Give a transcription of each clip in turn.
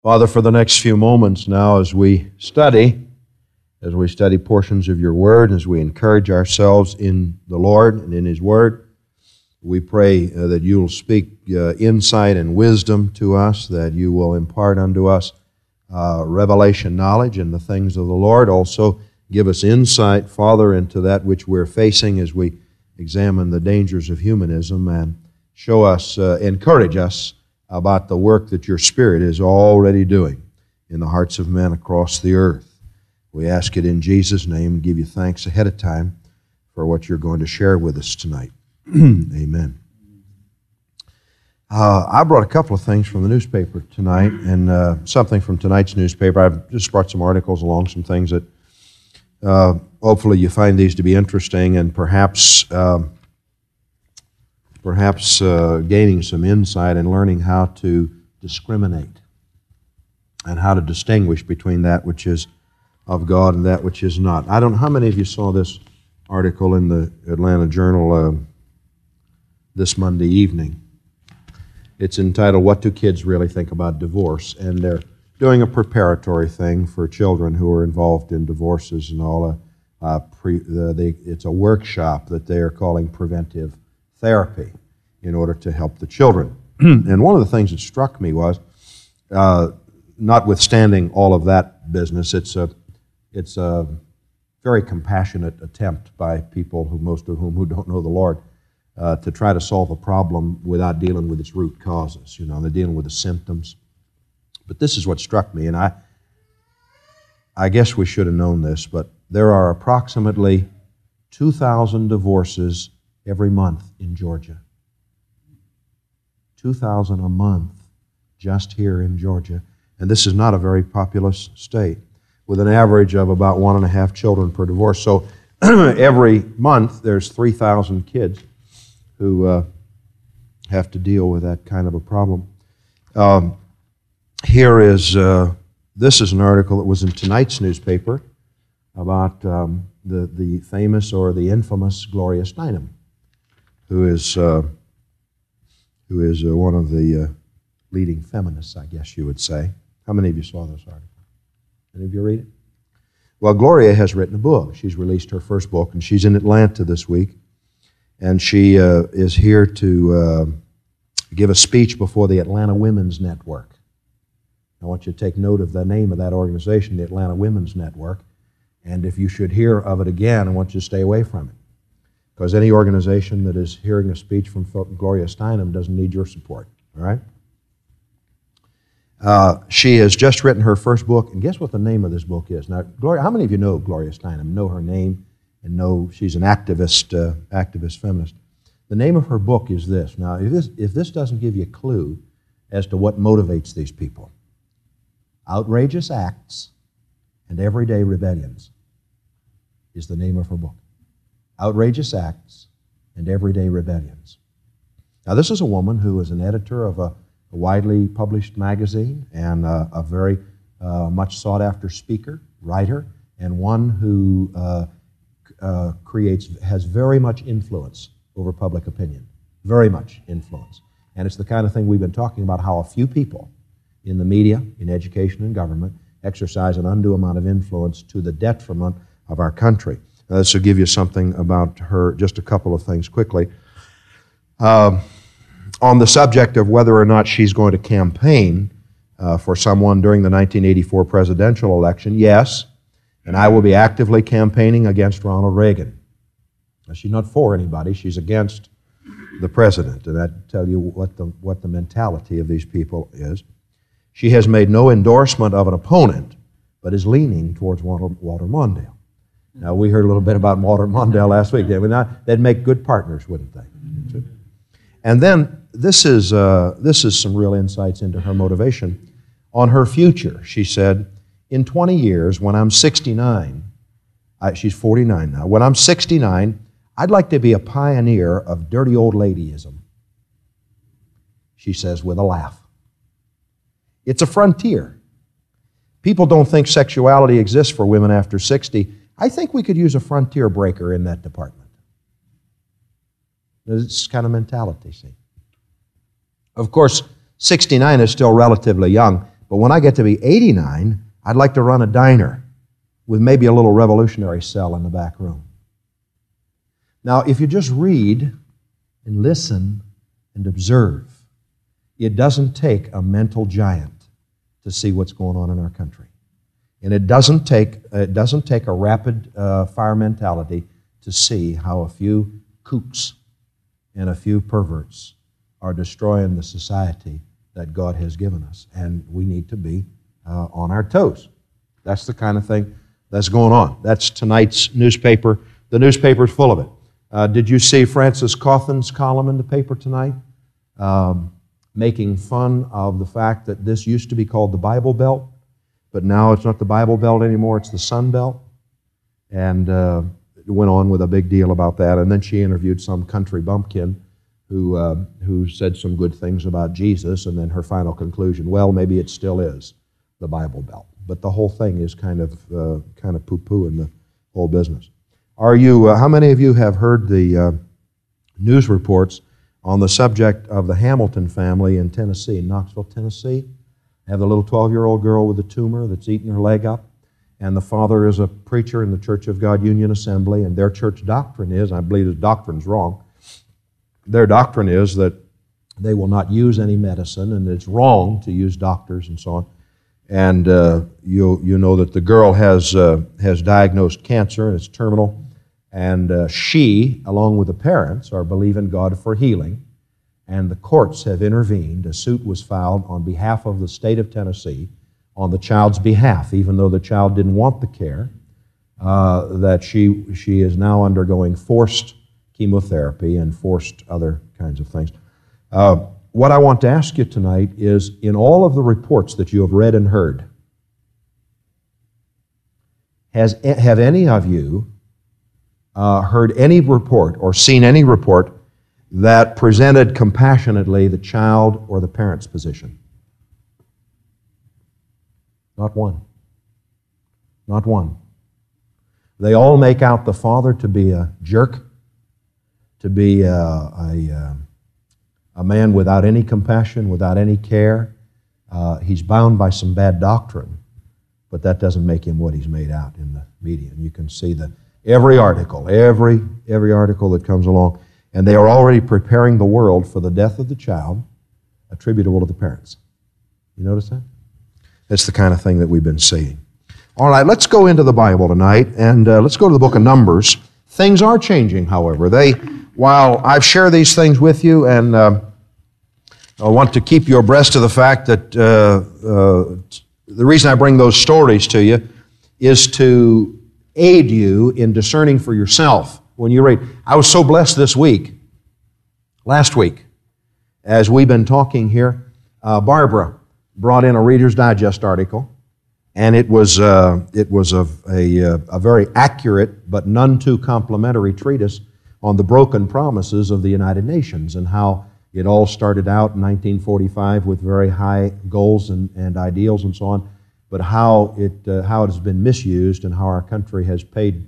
Father, for the next few moments now as we study portions of your Word, as we encourage ourselves in the Lord and in His Word, we pray that you will speak insight and wisdom to us, that you will impart unto us revelation knowledge in the things of the Lord. Also, give us insight, Father, into that which we're facing as we examine the dangers of humanism, and show us, encourage us about the work that your Spirit is already doing in the hearts of men across the earth. We ask it in Jesus' name and give you thanks ahead of time for what you're going to share with us tonight. Amen. I brought a couple of things from the newspaper tonight, and something from tonight's newspaper. I've just brought some articles along, some things that hopefully you find these to be interesting, and perhaps gaining some insight and learning how to discriminate and how to distinguish between that which is of God and that which is not. I don't know how many of you saw this article in the Atlanta Journal this Monday evening. It's entitled, "What Do Kids Really Think About Divorce?" And they're doing a preparatory thing for children who are involved in divorces and all. It's a workshop that they are calling preventive therapy in order to help the children. And one of the things that struck me was, notwithstanding all of that business, it's a very compassionate attempt by people, most of whom don't know the Lord, to try to solve a problem without dealing with its root causes. You know, they're dealing with the symptoms. But this is what struck me, and I guess we should have known this, but there are approximately 2,000 divorces every month in Georgia. 2,000 a month just here in Georgia. And this is not a very populous state, with an average of about 1.5 children per divorce. So every month there's 3,000 kids who have to deal with that kind of a problem. This is an article that was in tonight's newspaper about the famous or the infamous Gloria Steinem, who is one of the leading feminists, I guess you would say. How many of you saw this article? Any of you read it? Well, Gloria has written a book. She's released her first book, and she's in Atlanta this week. And she is here to give a speech before the Atlanta Women's Network. I want you to take note of the name of that organization, the Atlanta Women's Network. And if you should hear of it again, I want you to stay away from it. Because any organization that is hearing a speech from Gloria Steinem doesn't need your support, all right? She has just written her first book, and guess what the name of this book is? Now, Gloria, how many of you know Gloria Steinem, know her name, and know she's an activist feminist? The name of her book is this. Now, if this doesn't give you a clue as to what motivates these people: Outrageous Acts and Everyday Rebellions is the name of her book. Outrageous Acts and Everyday Rebellions. Now, this is a woman who is an editor of a widely published magazine, and a very much sought-after speaker, writer, and one who has very much influence over public opinion. Very much influence. And it's the kind of thing we've been talking about, how a few people in the media, in education and government, exercise an undue amount of influence to the detriment of our country. This will give you something about her, just a couple of things quickly. On the subject of whether or not she's going to campaign for someone during the 1984 presidential election, yes, and I will be actively campaigning against Ronald Reagan. Now, she's not for anybody, she's against the president, and that tells you what the mentality of these people is. She has made no endorsement of an opponent, but is leaning towards Walter Mondale. Now, we heard a little bit about Walter Mondale last week. They'd make good partners, wouldn't they? And then this is some real insights into her motivation. On her future, she said, in 20 years, when I'm 69, she's 49 now, when I'm 69, I'd like to be a pioneer of dirty old ladyism, she says with a laugh. It's a frontier. People don't think sexuality exists for women after 60. I think we could use a frontier breaker in that department. It's kind of mentality, see. Of course, 69 is still relatively young, But when I get to be 89, I'd like to run a diner with maybe a little revolutionary cell in the back room. Now, if you just read and listen and observe, it doesn't take a mental giant to see what's going on in our country. And it doesn't take a rapid fire mentality to see how a few kooks and a few perverts are destroying the society that God has given us. And we need to be on our toes. That's the kind of thing that's going on. That's tonight's newspaper. The newspaper's full of it. Did you see Francis Cauthen's column in the paper tonight? Making fun of the fact that this used to be called the Bible Belt, but now it's not the Bible Belt anymore, it's the Sun Belt. And went on with a big deal about that. And then she interviewed some country bumpkin who said some good things about Jesus, and then her final conclusion, well, maybe it still is the Bible Belt. But the whole thing is kind of poo-poo in the whole business. How many of you have heard the news reports on the subject of the Hamilton family in Tennessee, in Knoxville, Tennessee? They have the little 12-year-old girl with a tumor that's eating her leg up, and the father is a preacher in the Church of God Union Assembly, and their church doctrine is, I believe his doctrine's wrong, their doctrine is that they will not use any medicine, and it's wrong to use doctors and so on. And you know that the girl has diagnosed cancer, and it's terminal. And she, along with the parents, are believing God for healing. And the courts have intervened. A suit was filed on behalf of the state of Tennessee on the child's behalf, even though the child didn't want the care, that she is now undergoing forced chemotherapy and forced other kinds of things. What I want to ask you tonight is, in all of the reports that you have read and heard, have any of you heard any report or seen any report that presented compassionately the child or the parent's position? Not one. Not one. They all make out the father to be a jerk, to be a man without any compassion, without any care. He's bound by some bad doctrine, but that doesn't make him what he's made out in the media. And you can see that every article that comes along, and they are already preparing the world for the death of the child attributable to the parents. You notice that? That's the kind of thing that we've been seeing. All right, let's go into the Bible tonight, and let's go to the book of Numbers. Things are changing, however. While I've shared these things with you, and I want to keep you abreast of the fact that the reason I bring those stories to you is to aid you in discerning for yourself when you read. I was so blessed last week, as we've been talking here, Barbara brought in a Reader's Digest article, and it was a very accurate but none too complimentary treatise on the broken promises of the United Nations and how it all started out in 1945 with very high goals and ideals and so on, but how it has been misused and how our country has paid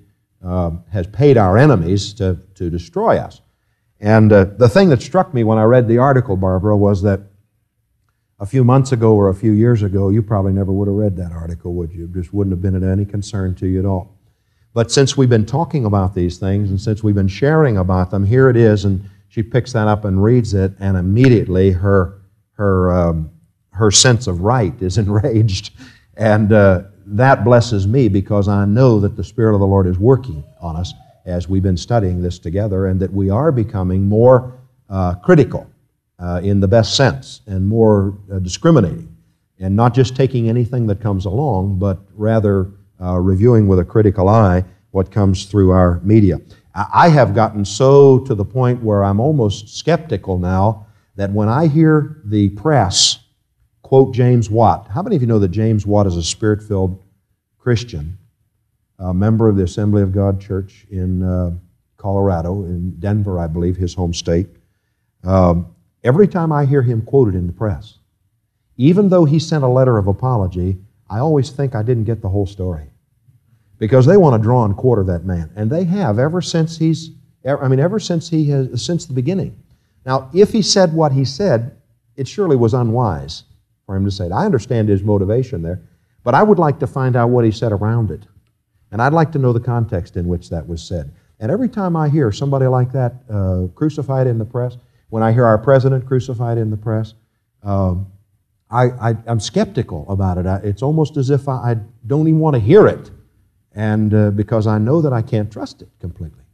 our enemies to destroy us. And the thing that struck me when I read the article, Barbara, was that a few months ago or a few years ago, you probably never would have read that article, would you? It just wouldn't have been of any concern to you at all. But since we've been talking about these things and since we've been sharing about them, here it is, and she picks that up and reads it, and immediately her sense of right is enraged. And that blesses me because I know that the Spirit of the Lord is working on us as we've been studying this together, and that we are becoming more critical in the best sense and more discriminating, and not just taking anything that comes along, but rather reviewing with a critical eye what comes through our media. I have gotten so to the point where I'm almost skeptical now that when I hear the press quote James Watt. How many of you know that James Watt is a Spirit-filled Christian, a member of the Assembly of God Church in Colorado, in Denver, I believe, his home state? Every time I hear him quoted in the press, even though he sent a letter of apology, I always think I didn't get the whole story. Because they want to draw and quarter that man. And they have ever since since the beginning. Now, if he said what he said, it surely was unwise. for him to say it. I understand his motivation there, but I would like to find out what he said around it. And I'd like to know the context in which that was said. And every time I hear somebody like that crucified in the press, when I hear our president crucified in the press, I'm skeptical about it. It's almost as if I don't even want to hear it, and because I know that I can't trust it completely.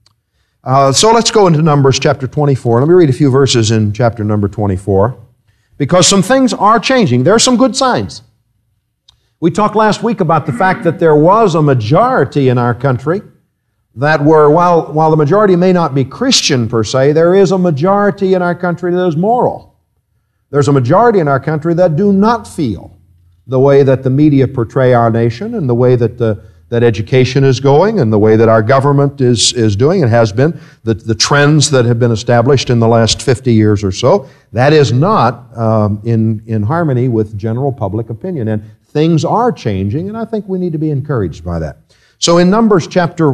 So let's go into Numbers chapter 24. Let me read a few verses in chapter number 24, because some things are changing. There are some good signs. We talked last week about the fact that there was a majority in our country that were, while the majority may not be Christian per se, there is a majority in our country that is moral. There's a majority in our country that do not feel the way that the media portray our nation, and the way that that education is going, and the way that our government is doing and has been, the trends that have been established in the last 50 years or so. That is not in harmony with general public opinion. And things are changing, and I think we need to be encouraged by that. So in Numbers chapter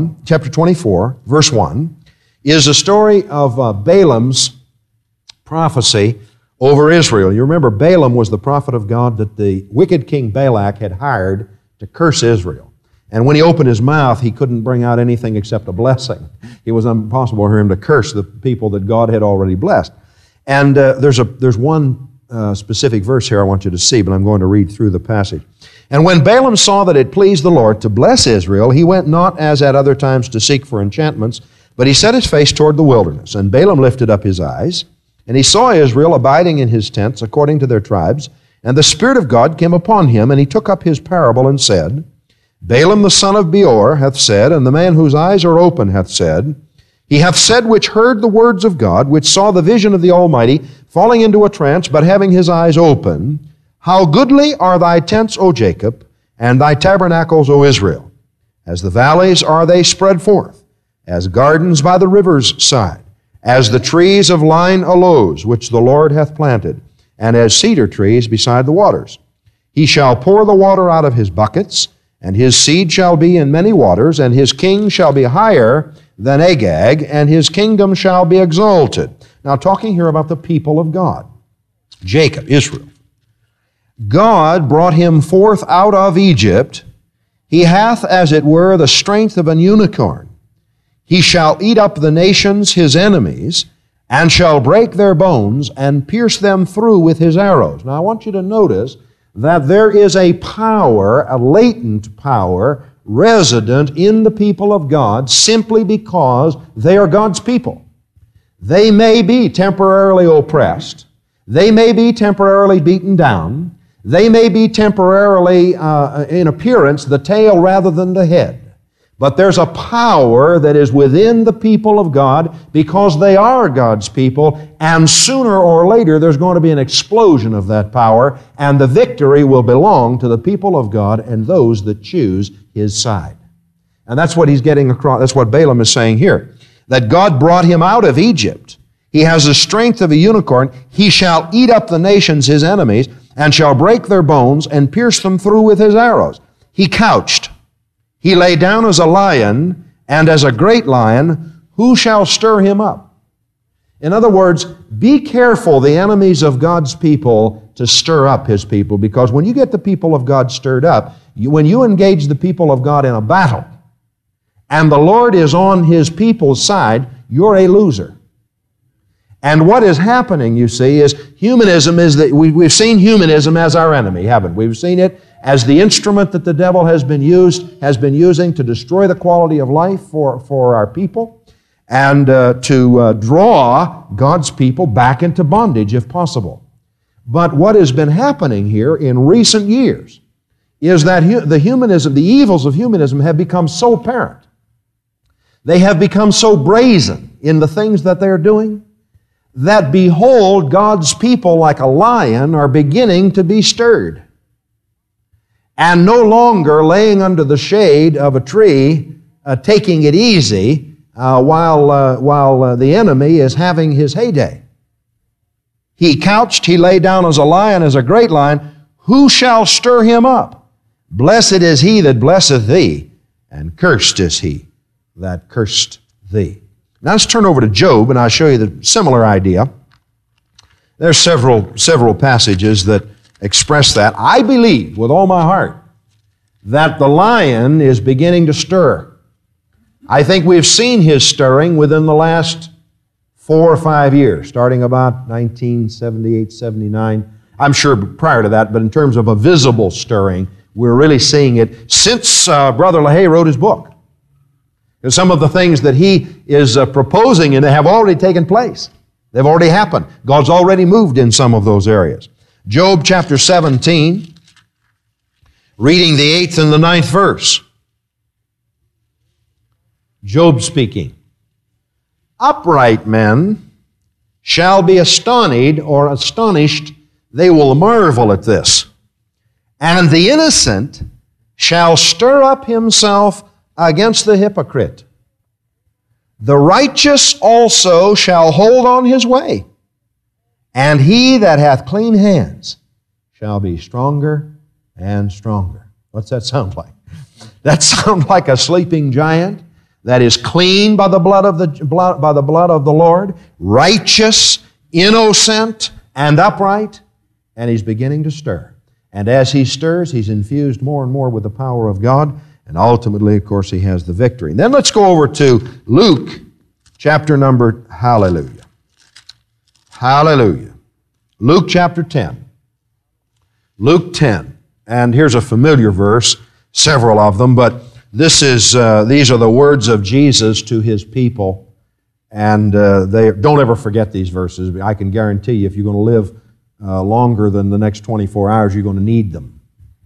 24, verse 1, is a story of Balaam's prophecy over Israel. You remember Balaam was the prophet of God that the wicked king Balak had hired to curse Israel. And when he opened his mouth, he couldn't bring out anything except a blessing. It was impossible for him to curse the people that God had already blessed. And there's one specific verse here I want you to see, but I'm going to read through the passage. And when Balaam saw that it pleased the Lord to bless Israel, he went not as at other times to seek for enchantments, but he set his face toward the wilderness. And Balaam lifted up his eyes, and he saw Israel abiding in his tents according to their tribes. And the Spirit of God came upon him, and he took up his parable and said, Balaam the son of Beor hath said, and the man whose eyes are open hath said, he hath said which heard the words of God, which saw the vision of the Almighty, falling into a trance, but having his eyes open, how goodly are thy tents, O Jacob, and thy tabernacles, O Israel. As the valleys are they spread forth, as gardens by the river's side, as the trees of line aloes, which the Lord hath planted, and as cedar trees beside the waters. He shall pour the water out of his buckets, and his seed shall be in many waters, and his king shall be higher than Agag, and his kingdom shall be exalted. Now, talking here about the people of God, Jacob, Israel. God brought him forth out of Egypt. He hath, as it were, the strength of an unicorn. He shall eat up the nations, his enemies, and shall break their bones and pierce them through with his arrows. Now, I want you to notice that there is a power, a latent power, resident in the people of God simply because they are God's people. They may be temporarily oppressed. They may be temporarily beaten down. They may be temporarily, in appearance, the tail rather than the head. But there's a power that is within the people of God because they are God's people, and sooner or later there's going to be an explosion of that power, and the victory will belong to the people of God and those that choose His side. And that's what he's getting across. That's what Balaam is saying here, that God brought him out of Egypt. He has the strength of a unicorn. He shall eat up the nations, his enemies, and shall break their bones and pierce them through with his arrows. He couched. He lay down as a lion, and as a great lion, who shall stir him up? In other words, be careful, the enemies of God's people, to stir up His people, because when you get the people of God stirred up, when you engage the people of God in a battle, and the Lord is on His people's side, you're a loser. And what is happening, you see, is humanism is that we've seen humanism as our enemy, haven't we? We've seen it as the instrument that the devil has been using to destroy the quality of life for our people, and to draw God's people back into bondage if possible. But what has been happening here in recent years is that the evils of humanism have become so apparent. They have become so brazen in the things that they're doing that, behold, God's people, like a lion, are beginning to be stirred. And no longer laying under the shade of a tree, taking it easy, while the enemy is having his heyday. He couched, he lay down as a lion, as a great lion. Who shall stir him up? Blessed is he that blesseth thee, and cursed is he that cursed thee. Now let's turn over to Job, and I'll show you the similar idea. There's several passages that express that. I believe with all my heart that the lion is beginning to stir. I think we've seen his stirring within the last 4 or 5 years, starting about 1978, 79. I'm sure prior to that, but in terms of a visible stirring, we're really seeing it since Brother LaHaye wrote his book. And some of the things that he is proposing and they have already taken place. They've already happened. God's already moved in some of those areas. Job chapter 17, reading the 8th and the 9th verse. Job speaking. Upright men shall be astonished, they will marvel at this. And the innocent shall stir up himself against the hypocrite. The righteous also shall hold on his way, and he that hath clean hands shall be stronger and stronger. What's that sound like? That sounds like a sleeping giant that is clean by the blood of the Lord, righteous, innocent, and upright, and he's beginning to stir. And as he stirs, he's infused more and more with the power of God, and ultimately, of course, he has the victory. And then let's go over to Luke, chapter number, hallelujah. Hallelujah. Luke chapter 10. Luke 10. And here's a familiar verse, several of them, but these are the words of Jesus to his people, and don't ever forget these verses. I can guarantee you if you're going to live longer than the next 24 hours, you're going to need them.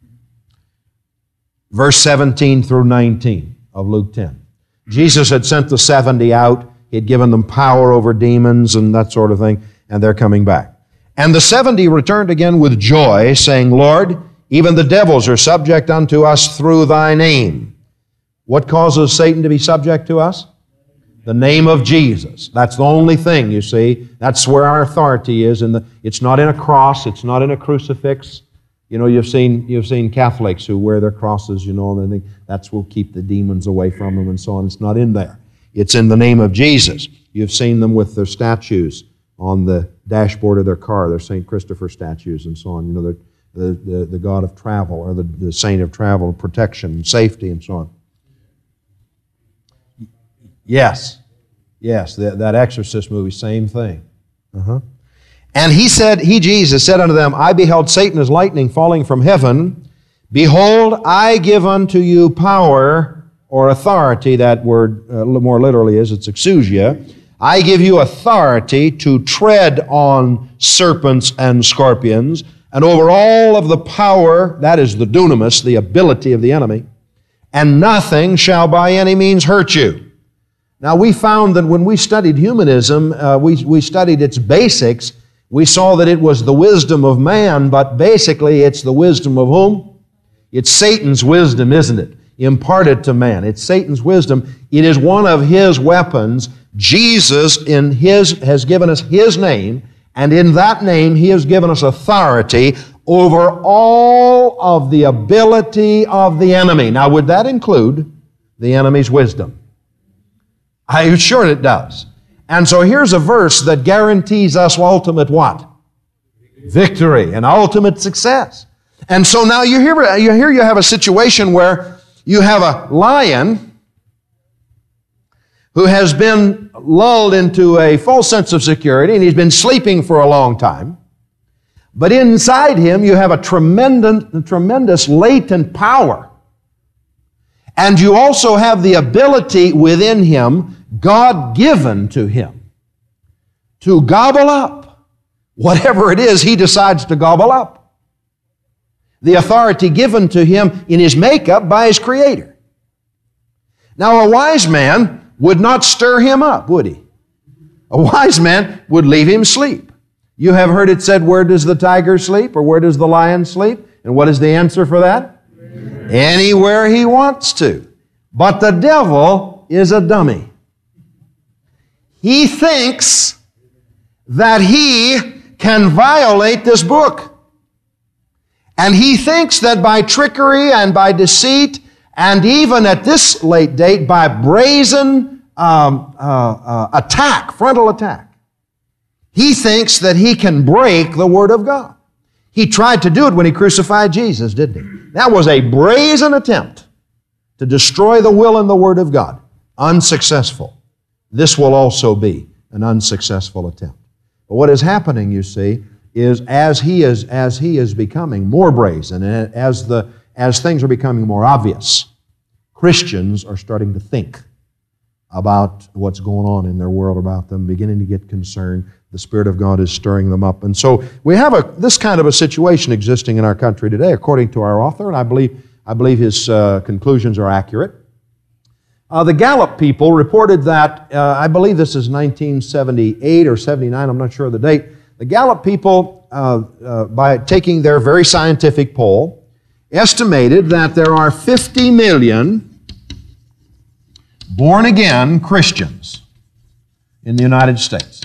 Verse 17 through 19 of Luke 10. Jesus had sent the 70 out. He had given them power over demons and that sort of thing, and they're coming back. And the 70 returned again with joy, saying, Lord, even the devils are subject unto us through thy name. What causes Satan to be subject to us? The name of Jesus. That's the only thing, you see. That's where our authority is. It's not in a cross. It's not in a crucifix. You know, you've seen Catholics who wear their crosses, you know, and they think that's will keep the demons away from them and so on. It's not in there. It's in the name of Jesus. You've seen them with their statues on the dashboard of their car. They're St. Christopher statues and so on. You know, the God of travel, or the saint of travel, protection, and safety, and so on. Yes, that Exorcist movie, same thing. And Jesus said unto them, I beheld Satan as lightning falling from heaven. Behold, I give unto you power, or authority, that word more literally it's exousia. I give you authority to tread on serpents and scorpions, and over all of the power, that is the dunamis, the ability of the enemy, and nothing shall by any means hurt you. Now, we found that when we studied humanism, we studied its basics. We saw that it was the wisdom of man, but basically it's the wisdom of whom? It's Satan's wisdom, isn't it? Imparted to man. It's Satan's wisdom. It is one of his weapons. Jesus has given us his name, and in that name he has given us authority over all of the ability of the enemy. Now, would that include the enemy's wisdom? I'm sure it does. And so here's a verse that guarantees us ultimate what? Victory and ultimate success. And so now you have a situation where you have a lion who has been lulled into a false sense of security, and he's been sleeping for a long time. But inside him you have a tremendous latent power. And you also have the ability within him, God-given to him, to gobble up whatever it is he decides to gobble up. The authority given to him in his makeup by his Creator. Now, a wise man would not stir him up, would he? A wise man would leave him sleep. You have heard it said, where does the tiger sleep, or where does the lion sleep? And what is the answer for that? Anywhere he wants to. But the devil is a dummy. He thinks that he can violate this book. And he thinks that by trickery and by deceit, and even at this late date, by brazen attack, frontal attack, he thinks that he can break the Word of God. He tried to do it when he crucified Jesus, didn't he? That was a brazen attempt to destroy the will and the Word of God. Unsuccessful. This will also be an unsuccessful attempt. But what is happening, you see, is as he is becoming more brazen, and as things are becoming more obvious, Christians are starting to think about what's going on in their world about them, beginning to get concerned. The Spirit of God is stirring them up. And so we have this kind of a situation existing in our country today, according to our author, and I believe his conclusions are accurate. The Gallup people reported that, I believe this is 1978 or 79, I'm not sure of the date. The Gallup people, by taking their very scientific poll, estimated that there are 50 million born-again Christians in the United States.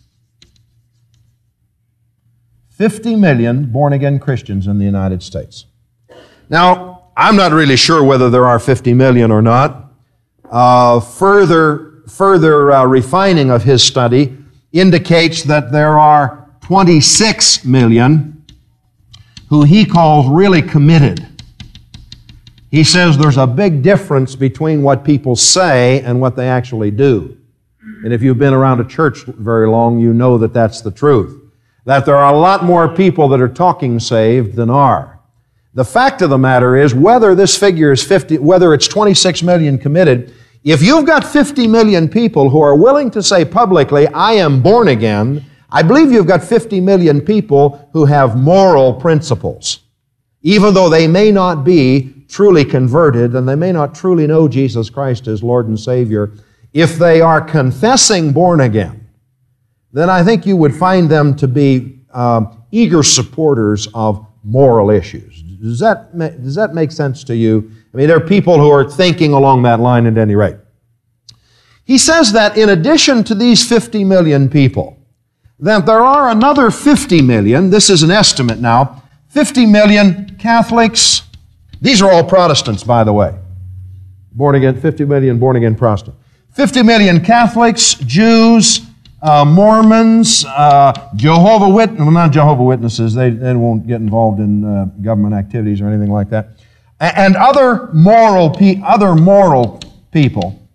50 million born-again Christians in the United States. Now, I'm not really sure whether there are 50 million or not. Further refining of his study indicates that there are 26 million who he calls really committed. He says there's a big difference between what people say and what they actually do. And if you've been around a church very long, you know that that's the truth. That there are a lot more people that are talking saved than are. The fact of the matter is, whether this figure is 50, whether it's 26 million committed, if you've got 50 million people who are willing to say publicly, I am born again, I believe you've got 50 million people who have moral principles. Even though they may not be truly converted and they may not truly know Jesus Christ as Lord and Savior, if they are confessing born again, then I think you would find them to be eager supporters of moral issues. Does that make sense to you? I mean, there are people who are thinking along that line at any rate. He says that in addition to these 50 million people, that there are another 50 million, this is an estimate now, 50 million Catholics. These are all Protestants, by the way. Born again, 50 million born again Protestants. 50 million Catholics, Jews, Mormons, Jehovah's Witnesses, well, not Jehovah's Witnesses, they won't get involved in government activities or anything like that, and other moral people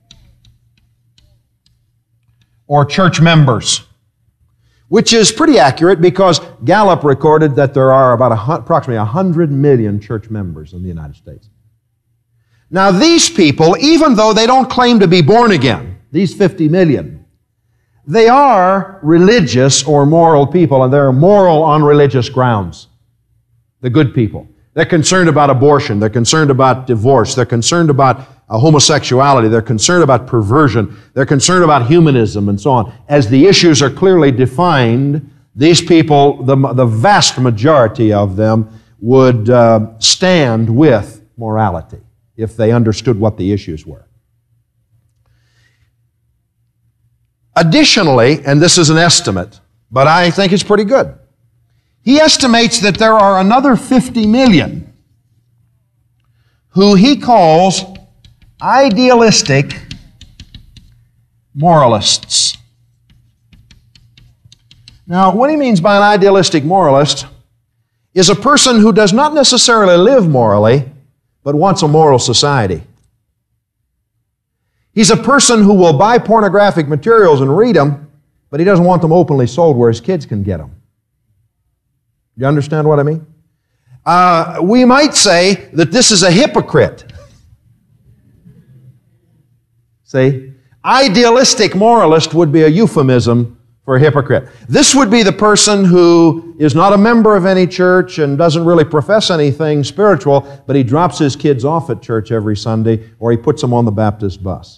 or church members, which is pretty accurate because Gallup recorded that there are about approximately 100 million church members in the United States. Now these people, even though they don't claim to be born again, these 50 million, they are religious or moral people, and they're moral on religious grounds. The good people. They're concerned about abortion. They're concerned about divorce. They're concerned about homosexuality. They're concerned about perversion. They're concerned about humanism and so on. As the issues are clearly defined, these people, the vast majority of them, would stand with morality if they understood what the issues were. Additionally, and this is an estimate, but I think it's pretty good, he estimates that there are another 50 million who he calls idealistic moralists. Now, what he means by an idealistic moralist is a person who does not necessarily live morally, but wants a moral society. He's a person who will buy pornographic materials and read them, but he doesn't want them openly sold where his kids can get them. You understand what I mean? We might say that this is a hypocrite. See? Idealistic moralist would be a euphemism for a hypocrite. This would be the person who is not a member of any church and doesn't really profess anything spiritual, but he drops his kids off at church every Sunday, or he puts them on the Baptist bus.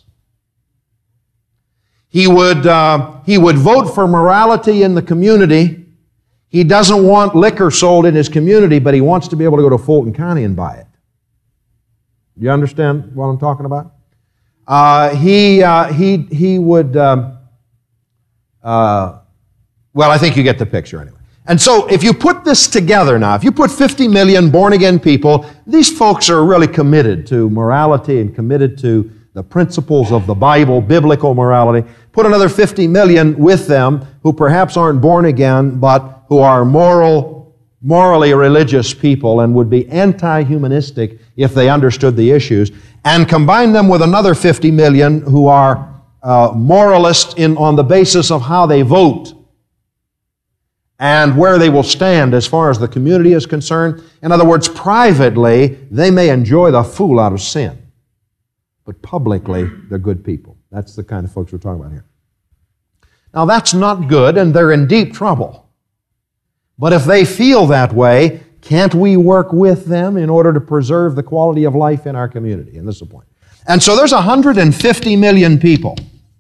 He would vote for morality in the community. He doesn't want liquor sold in his community, but he wants to be able to go to Fulton County and buy it. You understand what I'm talking about? He would, well, I think you get the picture anyway. And so if you put this together now, if you put 50 million born-again people, these folks are really committed to morality and committed to the principles of the Bible, biblical morality. Put another 50 million with them who perhaps aren't born again, but who are moral morally religious people and would be anti-humanistic if they understood the issues, and combine them with another 50 million who are moralists on the basis of how they vote and where they will stand as far as the community is concerned. In other words, privately, they may enjoy the fool out of sin, but publicly, they're good people. That's the kind of folks we're talking about here. Now, that's not good, and they're in deep trouble. But if they feel that way, can't we work with them in order to preserve the quality of life in our community? And this is the point. And so there's 150 million people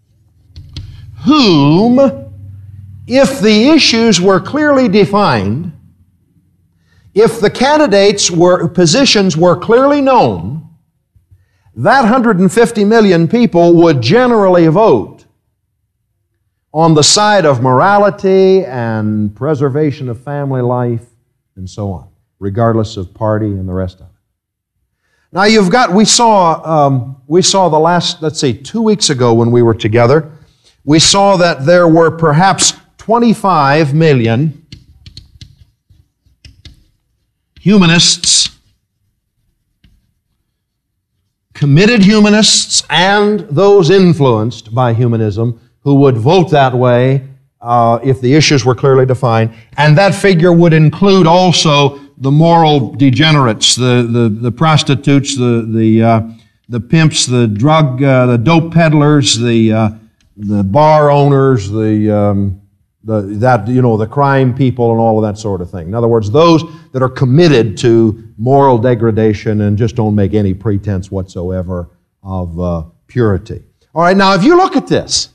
whom, if the issues were clearly defined, if the positions were clearly known, that 150 million people would generally vote on the side of morality and preservation of family life and so on, regardless of party and the rest of it. Now we saw the last, 2 weeks ago when we were together, we saw that there were perhaps 25 million humanists, committed humanists, and those influenced by humanism who would vote that way if the issues were clearly defined. And that figure would include also the moral degenerates, the prostitutes, the pimps, the dope peddlers, the bar owners, the crime people and all of that sort of thing. In other words, those that are committed to moral degradation and just don't make any pretense whatsoever of purity. All right, now if you look at this,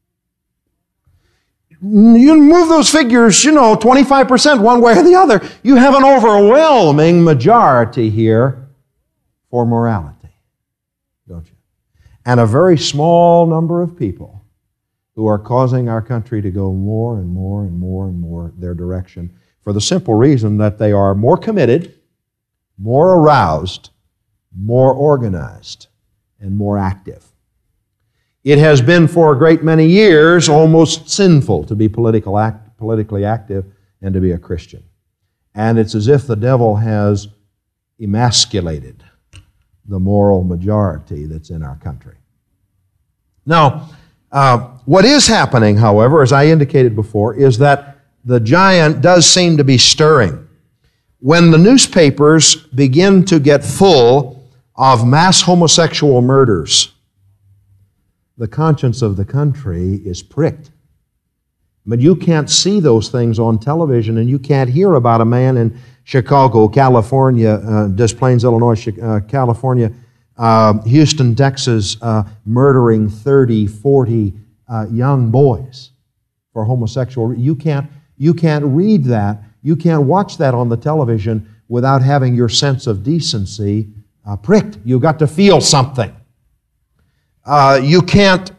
you move those figures, 25% one way or the other, you have an overwhelming majority here for morality, don't you? And a very small number of people who are causing our country to go more and more and more and more their direction for the simple reason that they are more committed, more aroused, more organized, and more active. It has been for a great many years almost sinful to be politically active and to be a Christian. And it's as if the devil has emasculated the moral majority that's in our country. Now, what is happening, however, as I indicated before, is that the giant does seem to be stirring. When the newspapers begin to get full of mass homosexual murders, the conscience of the country is pricked. But you can't see those things on television, and you can't hear about a man in Chicago, California, Des Plaines, Illinois, California, Houston, Texas, murdering 30, 40 young boys for homosexual. You can't read that. You can't watch that on the television without having your sense of decency pricked. You've got to feel something. You can't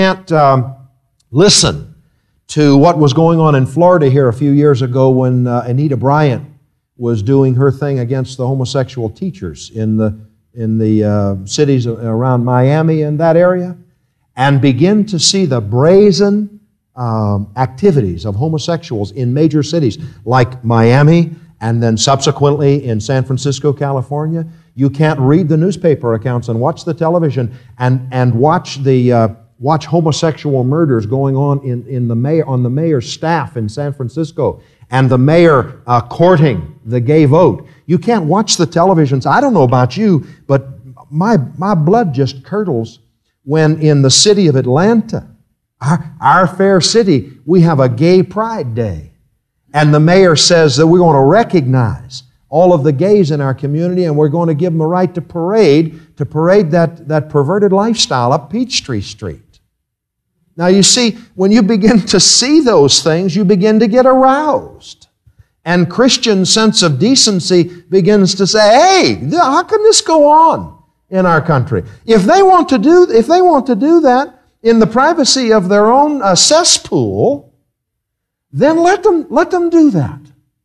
listen to what was going on in Florida here a few years ago when Anita Bryant was doing her thing against the homosexual teachers in the cities around Miami and that area, and begin to see the brazen activities of homosexuals in major cities like Miami and then subsequently in San Francisco, California. You can't read the newspaper accounts and watch the television and watch homosexual murders going on on the mayor's staff in San Francisco and the mayor courting the gay vote. You can't watch the televisions. I don't know about you, but my blood just curdles when in the city of Atlanta, our fair city, we have a gay pride day. And the mayor says that we're going to recognize all of the gays in our community, and we're going to give them the right to parade that perverted lifestyle up Peachtree Street. Now you see, when you begin to see those things, you begin to get aroused. And Christian sense of decency begins to say, hey, how can this go on in our country? If they want to do that in the privacy of their own cesspool, then let them do that.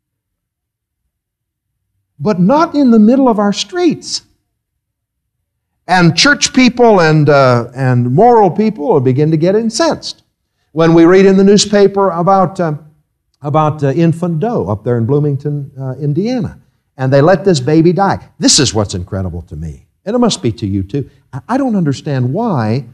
But not in the middle of our streets. And church people and moral people will begin to get incensed. When we read in the newspaper about about infant Doe up there in Bloomington, Indiana. And they let this baby die. This is what's incredible to me. And it must be to you too. I don't understand why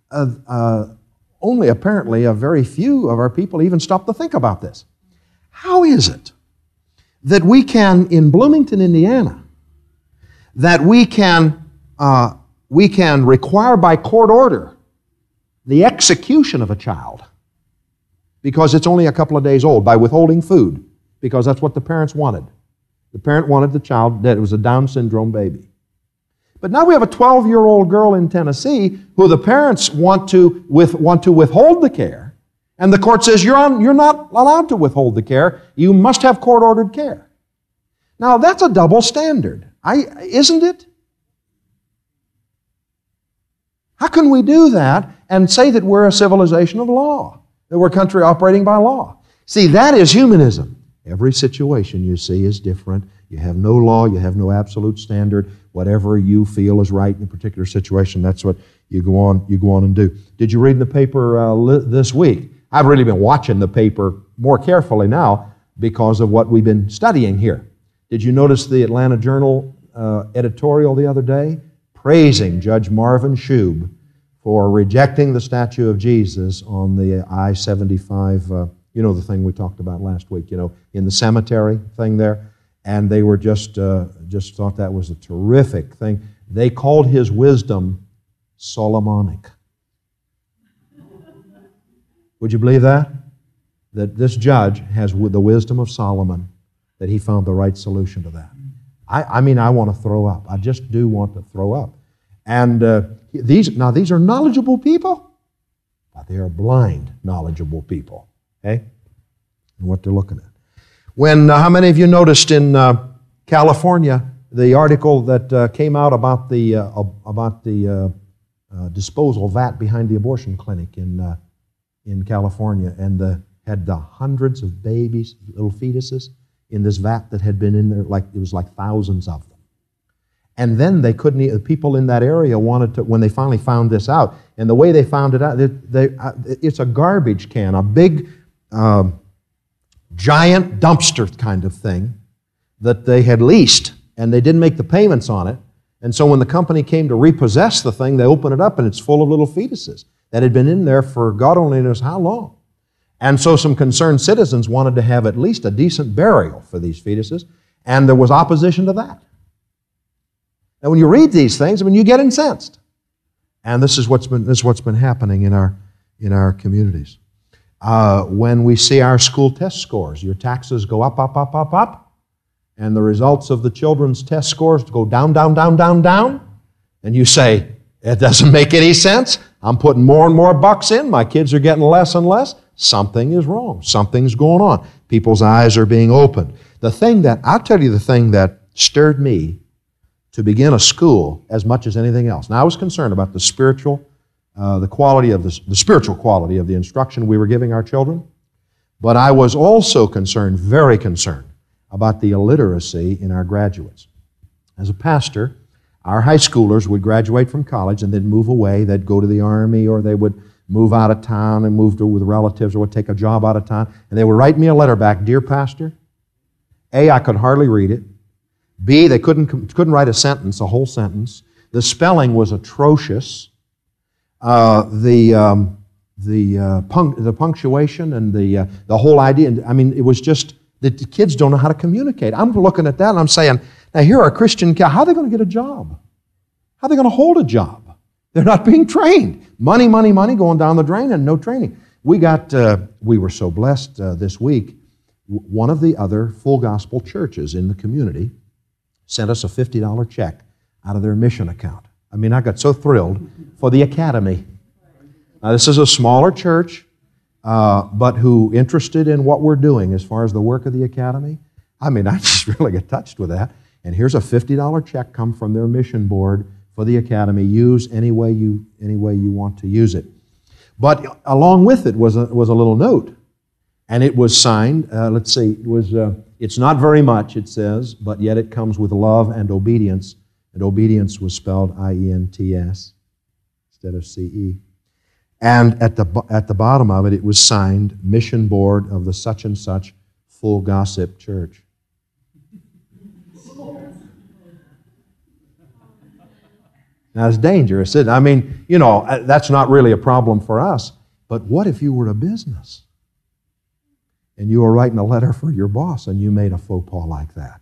only apparently a very few of our people even stop to think about this. How is it that we can, in Bloomington, Indiana, that we can require by court order the execution of a child because it's only a couple of days old by withholding food because that's what the parents wanted. The parent wanted the child that it was a Down syndrome baby. But now we have a 12-year-old girl in Tennessee who the parents want to withhold the care, and the court says, you're not allowed to withhold the care. You must have court-ordered care. Now, that's a double standard, isn't it? How can we do that and say that we're a civilization of law, that we're a country operating by law? See, that is humanism. Every situation you see is different. You have no law, you have no absolute standard. Whatever you feel is right in a particular situation, that's what you go on and do. Did you read in the paper this week? I've really been watching the paper more carefully now because of what we've been studying here. Did you notice the Atlanta Journal editorial the other day praising Judge Marvin Shube for rejecting the statue of Jesus on the I-75, the thing we talked about last week, in the cemetery thing there? And they were just thought that was a terrific thing. They called his wisdom Solomonic. Would you believe that? That this judge has the wisdom of Solomon, that he found the right solution to that. I mean, I want to throw up. I just do want to throw up. And these are knowledgeable people, but they are blind, knowledgeable people. Okay? And what they're looking at. How many of you noticed in California the article that came out about the disposal vat behind the abortion clinic in California, and had the hundreds of babies, little fetuses, in this vat that had been in there, it was like thousands of them. And then they couldn't. The people in that area wanted to, when they finally found this out, and the way they found it out, it's a garbage can, a big giant dumpster kind of thing that they had leased, and they didn't make the payments on it. And so when the company came to repossess the thing, they opened it up, and it's full of little fetuses that had been in there for God only knows how long. And so some concerned citizens wanted to have at least a decent burial for these fetuses, and there was opposition to that. Now, when you read these things, you get incensed. And this is what's been happening in our communities. When we see our school test scores, your taxes go up, up, up, up, up, and the results of the children's test scores go down, down, down, down, down, and you say, it doesn't make any sense. I'm putting more and more bucks in. My kids are getting less and less. Something is wrong. Something's going on. People's eyes are being opened. I'll tell you the thing that stirred me to begin a school as much as anything else. Now, I was concerned about the spiritual quality of the spiritual quality of the instruction we were giving our children, but I was also concerned, very concerned, about the illiteracy in our graduates. As a pastor, our high schoolers would graduate from college and then move away. They'd go to the Army, or they would move out of town and move with relatives, or would take a job out of town, and they would write me a letter back, "Dear Pastor, A, I could hardly read it. B, they couldn't write a sentence, a whole sentence. The spelling was atrocious. The punctuation and the whole idea, it was just that the kids don't know how to communicate." I'm looking at that and I'm saying, now here are Christian kids, how are they going to get a job? How are they going to hold a job? They're not being trained. Money, money, money going down the drain and no training. We were so blessed this week. One of the other full gospel churches in the community sent us a $50 check out of their mission account. I got so thrilled for the Academy. Now, this is a smaller church, but who interested in what we're doing as far as the work of the Academy. I just really get touched with that. And here's a $50 check come from their mission board for the Academy. Use any way you want to use it. But along with it was a little note, and it was signed. It's not very much, it says, but yet it comes with love and obedience. And obedience was spelled I-E-N-T-S instead of C-E. And at the bottom of it, it was signed, Mission Board of the such and such full gossip church. Now, it's dangerous, isn't it? I mean, you know, that's not really a problem for us. But what if you were a business and you were writing a letter for your boss and you made a faux pas like that?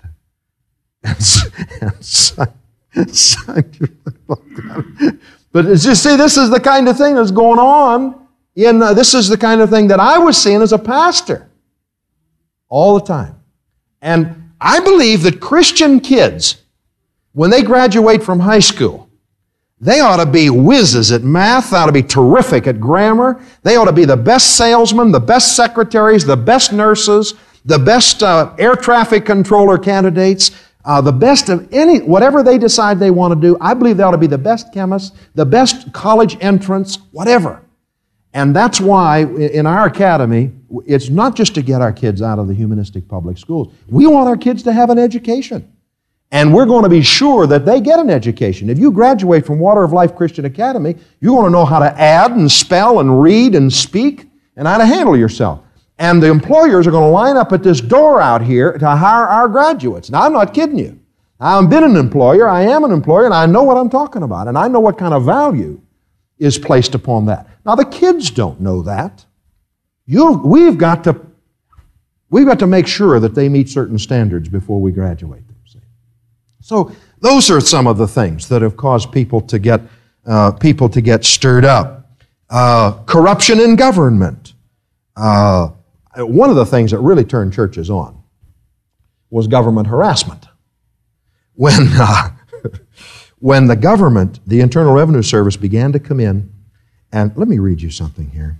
But as you see, this is the kind of thing that's going on. This is the kind of thing that I was seeing as a pastor all the time. And I believe that Christian kids, when they graduate from high school, they ought to be whizzes at math, they ought to be terrific at grammar, they ought to be the best salesmen, the best secretaries, the best nurses, the best air traffic controller candidates, the best of whatever they decide they want to do. I believe they ought to be the best chemists, the best college entrants, whatever. And that's why in our academy, it's not just to get our kids out of the humanistic public schools. We want our kids to have an education. And we're going to be sure that they get an education. If you graduate from Water of Life Christian Academy, you're going to know how to add and spell and read and speak and how to handle yourself. And the employers are going to line up at this door out here to hire our graduates. Now, I'm not kidding you. I've been an employer, I am an employer, and I know what I'm talking about. And I know what kind of value is placed upon that. Now, the kids don't know that. We've got to make sure that they meet certain standards before we graduate them. So those are some of the things that have caused people to get stirred up. Corruption in government. One of the things that really turned churches on was government harassment. When the government, the Internal Revenue Service, began to come in, and let me read you something here.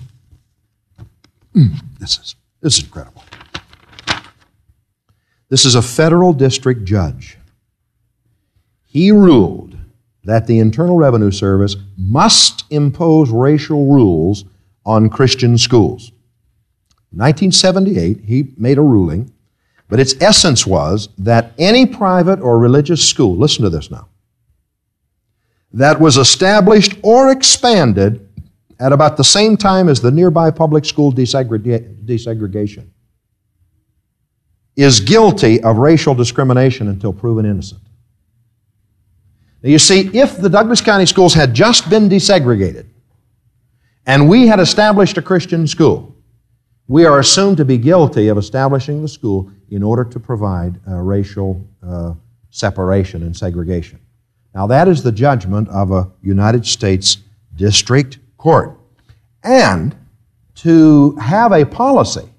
This is incredible. This is a federal district judge. He ruled that the Internal Revenue Service must impose racial rules on Christian schools. In 1978, he made a ruling, but its essence was that any private or religious school, listen to this now, that was established or expanded at about the same time as the nearby public school desegregation is guilty of racial discrimination until proven innocent. Now you see, if the Douglas County schools had just been desegregated and we had established a Christian school, we are assumed to be guilty of establishing the school in order to provide racial separation and segregation. Now that is the judgment of a United States District Court. And to have a policy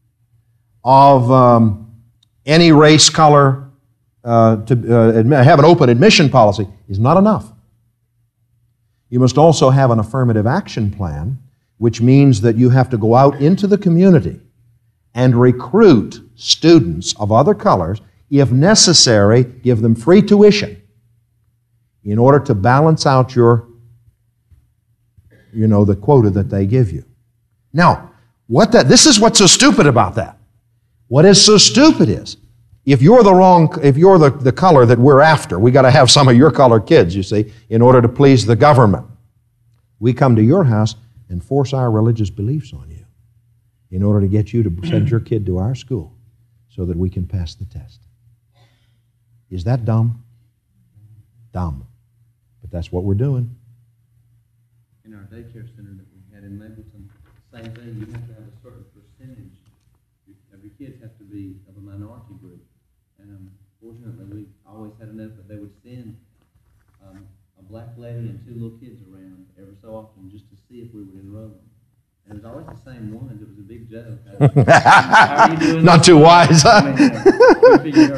of any race, color, to have an open admission policy is not enough. You must also have an affirmative action plan, which means that you have to go out into the community and recruit students of other colors, if necessary, give them free tuition in order to balance out the quota that they give you. Now, this is what's so stupid about that. What is so stupid is, if you're the color that we're after, we got to have some of your color kids, you see, in order to please the government. We come to your house and force our religious beliefs on you in order to get you to send your kid to our school so that we can pass the test. Is that dumb? Dumb. But that's what we're doing. In our daycare center that we had in Mapleton, same thing, you have to have a certain percentage of your kids have to be of a minority group. And fortunately, we always had enough that they would send a black lady and two little kids around every so often just to see if we would enroll them. And it was always the same ones. It was a big joke. How are you doing? Not too wise, huh? They'd do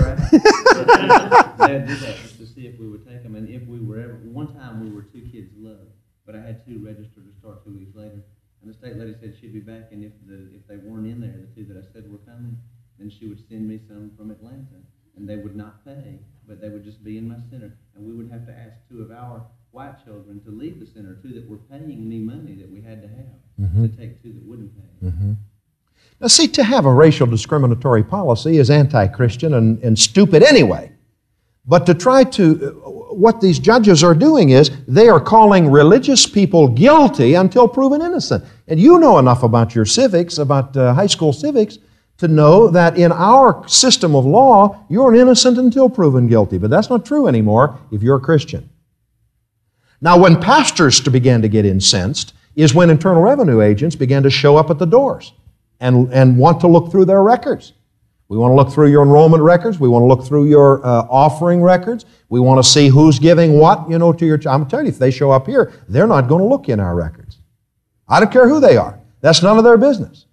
that just to see if we would take them. And if we were ever, one time we were two kids low, but I had two registered to start 2 weeks later. And the state lady said she'd be back, and if they weren't in there, the two that I said were coming, then she would send me some from Atlanta. And they would not pay, but they would just be in my center. And we would have to ask two of our white children to leave the center, two that were paying me money that we had to have, to take two that wouldn't pay. Now see, to have a racial discriminatory policy is anti-Christian and stupid anyway. But to try to, what these judges are doing is, they are calling religious people guilty until proven innocent. And you know enough about your civics, about high school civics, to know that in our system of law, you're innocent until proven guilty. But that's not true anymore if you're a Christian. Now, when pastors began to get incensed is when Internal Revenue agents began to show up at the doors and want to look through their records. We want to look through your enrollment records. We want to look through your offering records. We want to see who's giving what, to your church. I'm telling you, if they show up here, they're not going to look in our records. I don't care who they are. That's none of their business.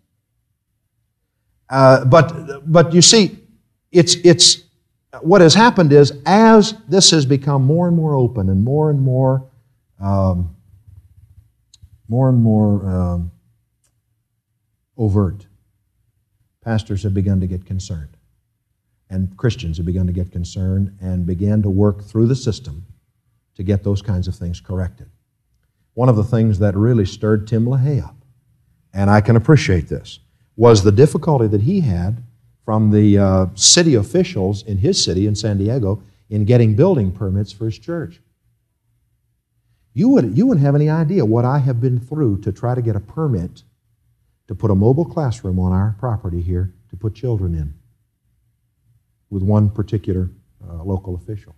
But you see, it's what has happened is as this has become more and more open and more overt, pastors have begun to get concerned. And Christians have begun to get concerned and began to work through the system to get those kinds of things corrected. One of the things that really stirred Tim LaHaye up, and I can appreciate this, was the difficulty that he had from the city officials in his city in San Diego in getting building permits for his church. You wouldn't have any idea what I have been through to try to get a permit to put a mobile classroom on our property here to put children in with one particular local official.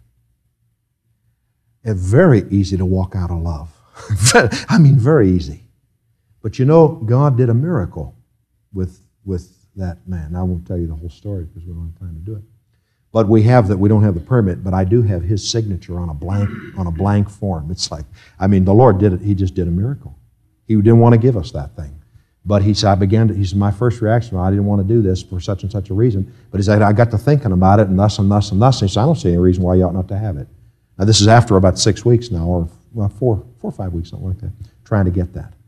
It's very easy to walk out of love. I mean, very easy. But God did a miracle with that man. I won't tell you the whole story because we don't have time to do it. But we don't have the permit, but I do have his signature on a blank form. It's like, the Lord did it. He just did a miracle. He didn't want to give us that thing. But he said, my first reaction, I didn't want to do this for such and such a reason. But he said, I got to thinking about it, and thus and thus and thus. And he said, I don't see any reason why you ought not to have it. Now, this is after about 6 weeks now, or 4 or 5 weeks, something like that, trying to get that.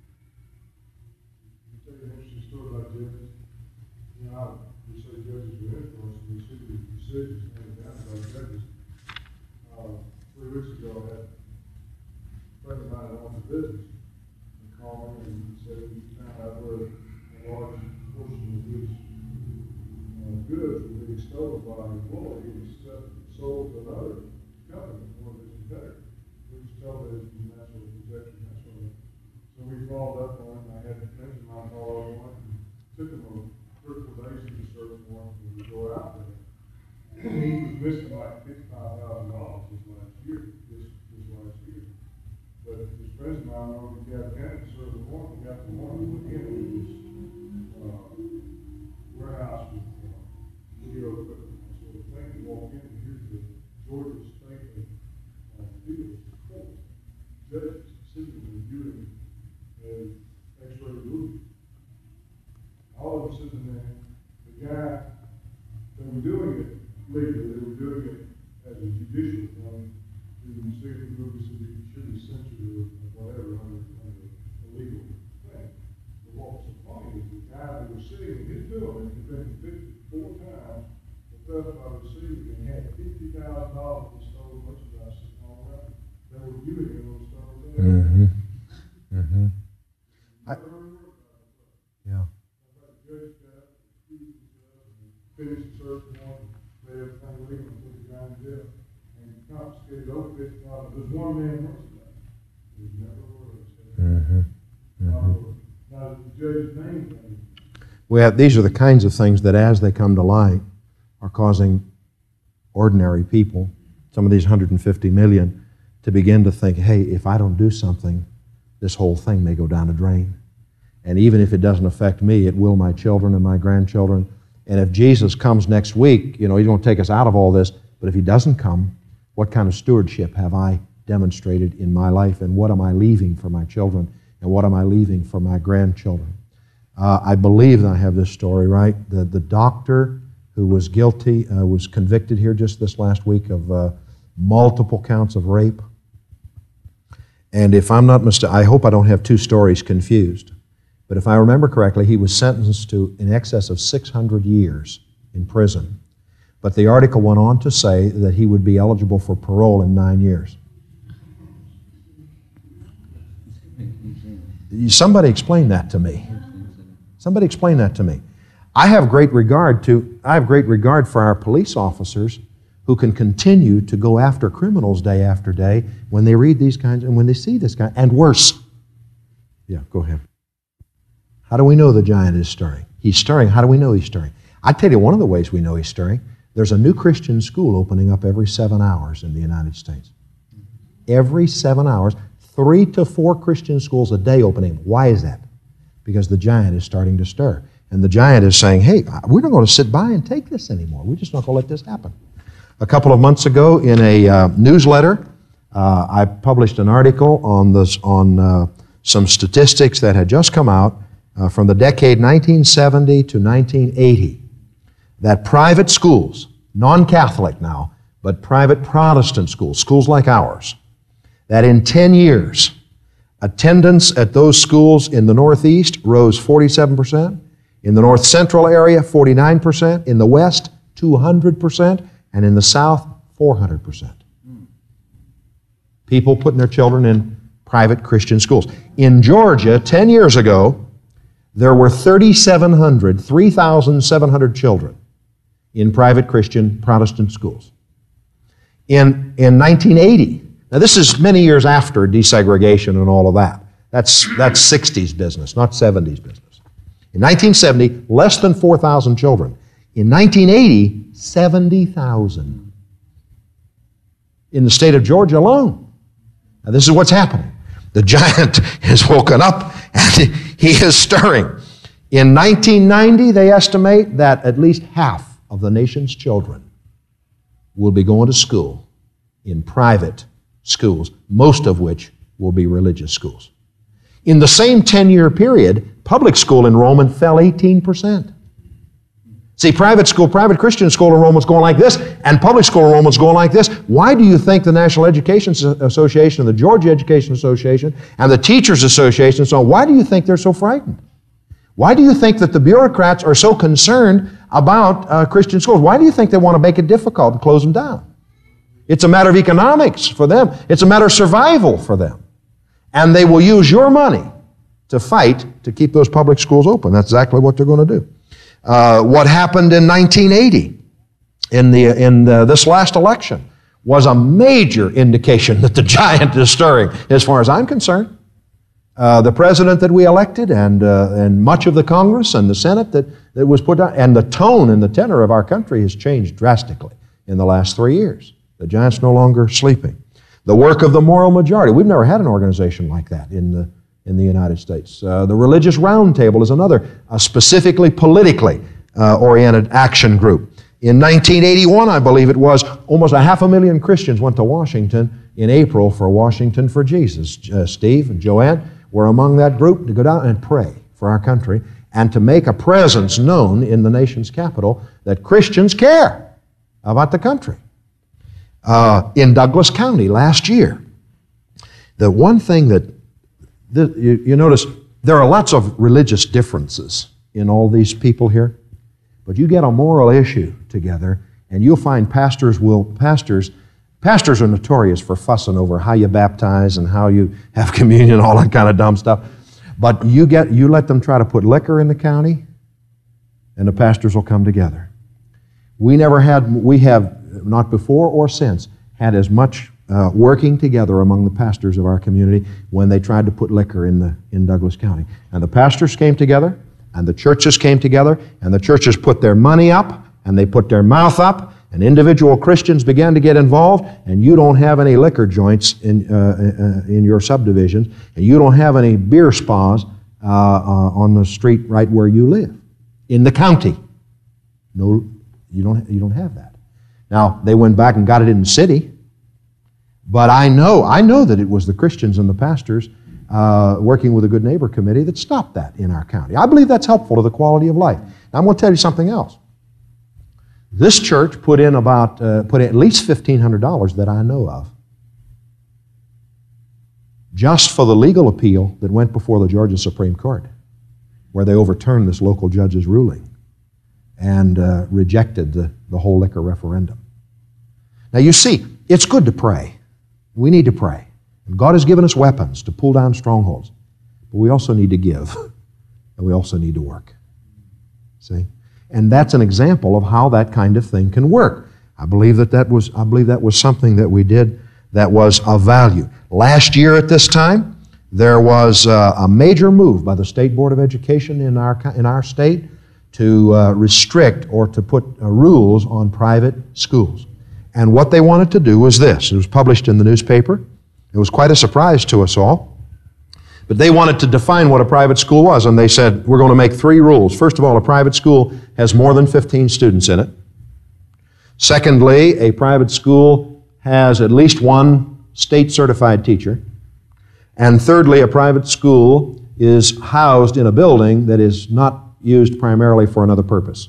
Business and called me and said he found out where a large portion of his goods were being stolen by an employee and sold to another company, one of his competitors. He was told that it was national protection, that sort of thing. So we followed up on it, and I had friends of mine call over one and took him a 3 or 4 days to search for him and we go out there. He was missing like $55,000 this last year. But his friends of mine know we got county serve the warrant. We got the warrant. We went in his warehouse with video equipment and sort of thing. We walk in and here's the Georgia State Appeals Court judges sitting and reviewing an X-ray movie. All of them sitting there. The guy, they were doing it legally. They were doing it as a judicial thing. The state movie said it should be censored or whatever under a legal thing. But what was so funny is the guy that was sitting in his building had been convicted 4 times for theft by receiving and had $50,000 in stolen merchandise sitting all around. They were viewing it on stolen merchandise. Mm-hmm. Yeah. The judge got up, finished the search warrant, made everything legal, and put the guy in jail. Confiscated over $50,000. There's one man merchandise. There's never heard of it. Now, the judge's name. These are the kinds of things that, as they come to light, are causing ordinary people, some of these 150 million, to begin to think, hey, if I don't do something, this whole thing may go down the drain. And even if it doesn't affect me, it will my children and my grandchildren. And if Jesus comes next week, He's going to take us out of all this. But if He doesn't come, what kind of stewardship have I demonstrated in my life, and what am I leaving for my children, and what am I leaving for my grandchildren? I believe that I have this story right. The doctor who was guilty was convicted here just this last week of multiple counts of rape. And if I'm not mistaken, I hope I don't have 2 stories confused, but if I remember correctly, he was sentenced to in excess of 600 years in prison. But the article went on to say that he would be eligible for parole in 9 years. Somebody explain that to me. Somebody explain that to me. I have great regard for our police officers who can continue to go after criminals day after day when they read these kinds and when they see this kind, and worse. Yeah, go ahead. How do we know the giant is stirring? He's stirring. How do we know he's stirring? I tell you one of the ways we know He's stirring. There's a new Christian school opening up every 7 hours in the United States. Every 7 hours, 3 to 4 Christian schools a day opening. Why is that? Because the giant is starting to stir. And the giant is saying, hey, we're not going to sit by and take this anymore. We're just not going to let this happen. A couple of months ago in a newsletter, I published an article on some statistics that had just come out from the decade 1970 to 1980, that private schools, non-Catholic now, but private Protestant schools, schools like ours, that in 10 years, attendance at those schools in the Northeast rose 47%, in the North Central area, 49%, in the West, 200%, and in the South, 400%. People putting their children in private Christian schools. In Georgia, 10 years ago, there were 3,700 children in private Christian Protestant schools. In 1980, now this is many years after desegregation and all of that. That's 60s business, not 70s business. In 1970, less than 4,000 children. In 1980, 70,000. In the state of Georgia alone. Now this is what's happening. The giant has woken up and he is stirring. In 1990, they estimate that at least half of the nation's children will be going to school in private schools, most of which will be religious schools. In the same 10-year period, public school enrollment fell 18%. See, private Christian school enrollment's going like this, and public school enrollment's going like this. Why do you think the National Education Association, the Georgia Education Association, and the Teachers Association, and so on, why do you think they're so frightened? Why do you think that the bureaucrats are so concerned about Christian schools? Why do you think they want to make it difficult and close them down? It's a matter of economics for them. It's a matter of survival for them. And they will use your money to fight to keep those public schools open. That's exactly what they're going to do. What happened in 1980 in this last election was a major indication that the giant is stirring, as far as I'm concerned. The president that we elected and much of the Congress and the Senate that was put down, and the tone and the tenor of our country has changed drastically in the last 3 years. The giant's no longer sleeping. The work of the moral majority. We've never had an organization like that in the United States. The Religious Roundtable is another specifically politically oriented action group. In 1981, I believe it was, almost 500,000 Christians went to Washington in April for Washington for Jesus. Steve and Joanne were among that group to go down and pray for our country and to make a presence known in the nation's capital that Christians care about the country. In Douglas County last year, the one thing that you notice, there are lots of religious differences in all these people here, but you get a moral issue together and you'll find pastors are notorious for fussing over how you baptize and how you have communion, all that kind of dumb stuff. But you let them try to put liquor in the county and the pastors will come together. We have not before or since had as much working together among the pastors of our community when they tried to put liquor in Douglas County. And the pastors came together, and the churches came together, and the churches put their money up, and they put their mouth up, and individual Christians began to get involved, and you don't have any liquor joints in your subdivisions, and you don't have any beer spas on the street right where you live, in the county. No, you don't have that. Now, they went back and got it in the city, but I know that it was the Christians and the pastors working with the Good Neighbor Committee that stopped that in our county. I believe that's helpful to the quality of life. Now, I'm going to tell you something else. This church put in at least $1,500 that I know of just for the legal appeal that went before the Georgia Supreme Court, where they overturned this local judge's ruling and rejected the whole liquor referendum. Now you see, it's good to pray. We need to pray. And God has given us weapons to pull down strongholds. But we also need to give. And we also need to work. See? And that's an example of how that kind of thing can work. I believe that was something that we did that was of value. Last year at this time, there was a major move by the State Board of Education in our state to restrict or to put rules on private schools. And what they wanted to do was this. It was published in the newspaper. It was quite a surprise to us all. But they wanted to define what a private school was, and they said, we're going to make 3 rules. First of all, a private school has more than 15 students in it. Secondly, a private school has at least one state-certified teacher. And thirdly, a private school is housed in a building that is not used primarily for another purpose.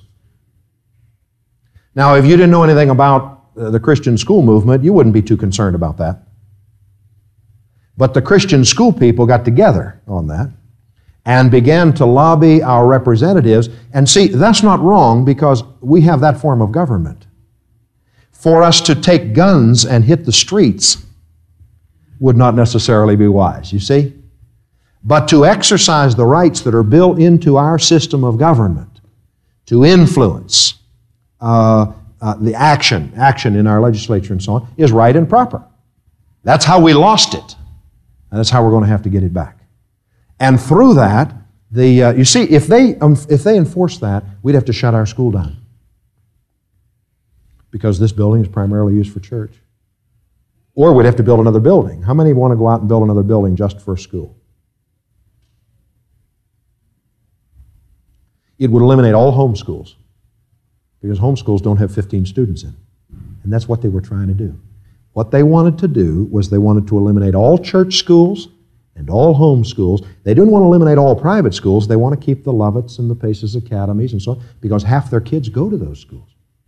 Now, if you didn't know anything about the Christian school movement, you wouldn't be too concerned about that. But the Christian school people got together on that and began to lobby our representatives. And see, that's not wrong because we have that form of government. For us to take guns and hit the streets would not necessarily be wise, you see? But to exercise the rights that are built into our system of government, to influence the action in our legislature and so on, is right and proper. That's how we lost it. And that's how we're going to have to get it back. And through that, you see, if they enforce that, we'd have to shut our school down. Because this building is primarily used for church. Or we'd have to build another building. How many want to go out and build another building just for a school? It would eliminate all homeschools. Because homeschools don't have 15 students in. And that's what they were trying to do. What they wanted to do was they wanted to eliminate all church schools and all home schools. They didn't want to eliminate all private schools. They want to keep the Lovetts and the Paces Academies and so on, because half their kids go to those schools.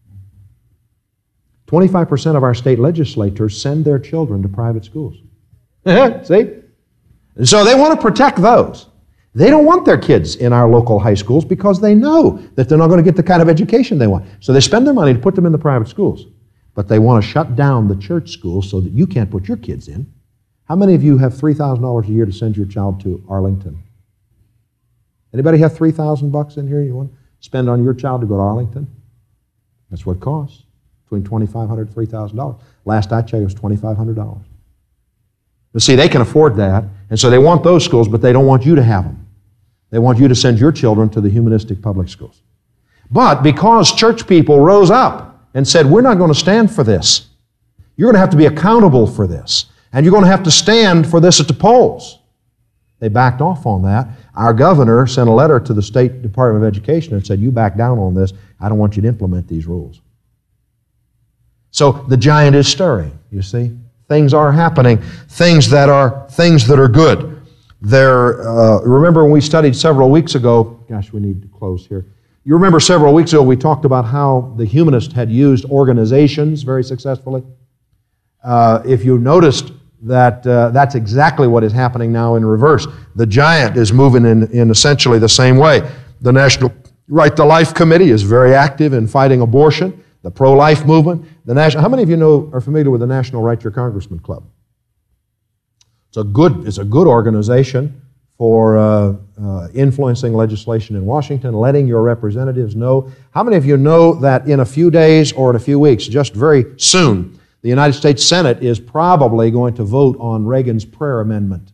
25% of our state legislators send their children to private schools. See? And so they want to protect those. They don't want their kids in our local high schools because they know that they're not going to get the kind of education they want. So they spend their money to put them in the private schools. But they want to shut down the church schools so that you can't put your kids in. How many of you have $3,000 a year to send your child to Arlington? Anybody have $3,000 in here you want to spend on your child to go to Arlington? That's what it costs. Between $2,500 and $3,000. Last I checked, it was $2,500. But see, they can afford that, and so they want those schools, but they don't want you to have them. They want you to send your children to the humanistic public schools. But because church people rose up and said, we're not going to stand for this. You're going to have to be accountable for this. And you're going to have to stand for this at the polls. They backed off on that. Our governor sent a letter to the State Department of Education and said, you back down on this. I don't want you to implement these rules. So the giant is stirring, you see. Things are happening, things that are good. Remember when we studied several weeks ago, gosh, we need to close here. You remember several weeks ago we talked about how the humanists had used organizations very successfully. If you noticed that that's exactly what is happening now in reverse. The giant is moving in essentially the same way. The National Right to Life Committee is very active in fighting abortion. The pro-life movement. How many of you are familiar with the National Write Your Congressman Club? It's a good organization for influencing legislation in Washington, letting your representatives know. How many of you know that in a few days or in a few weeks, just very soon, the United States Senate is probably going to vote on Reagan's prayer amendment?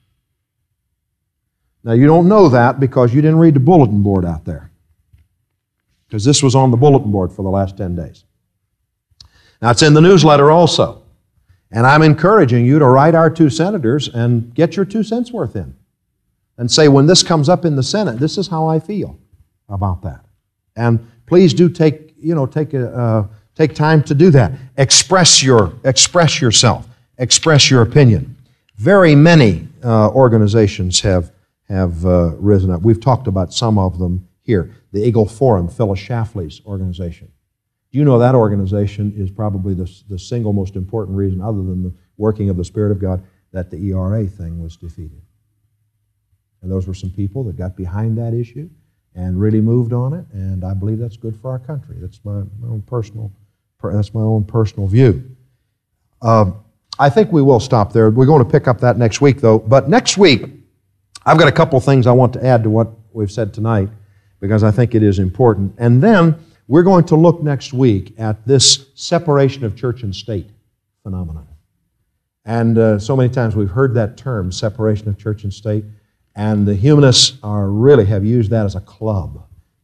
Now, you don't know that because you didn't read the bulletin board out there, because this was on the bulletin board for the last 10 days. Now, it's in the newsletter also. And I'm encouraging you to write our 2 senators and get your 2 cents worth in. And say, when this comes up in the Senate, this is how I feel about that. And please do take time to do that. Express yourself. Express your opinion. Very many organizations have risen up. We've talked about some of them here. The Eagle Forum, Phyllis Schlafly's organization. You know that organization is probably the single most important reason, other than the working of the Spirit of God, that the ERA thing was defeated. And those were some people that got behind that issue and really moved on it, and I believe that's good for our country. That's my own personal view. I think we will stop there. We're going to pick up that next week, though. But next week, I've got a couple things I want to add to what we've said tonight, because I think it is important. And then we're going to look next week at this separation of church and state phenomenon. And so many times we've heard that term, separation of church and state, and the humanists really have used that as a club